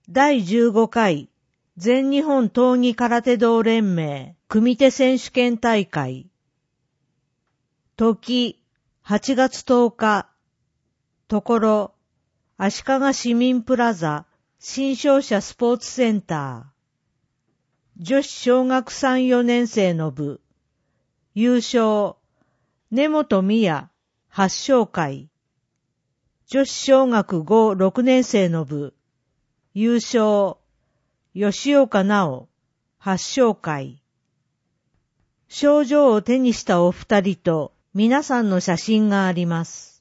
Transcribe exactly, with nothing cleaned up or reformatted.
だいじゅうごかい全日本闘技空手道連盟組手選手権大会。時、はちがつとおか。ところ、足利市民プラザ新商社スポーツセンター。女子小学さん、よねん生の部。優勝、根本美也、はち勝会。女子小学ご、ろくねん生の部。優勝、吉岡直、はち勝会。賞状を手にしたお二人と皆さんの写真があります。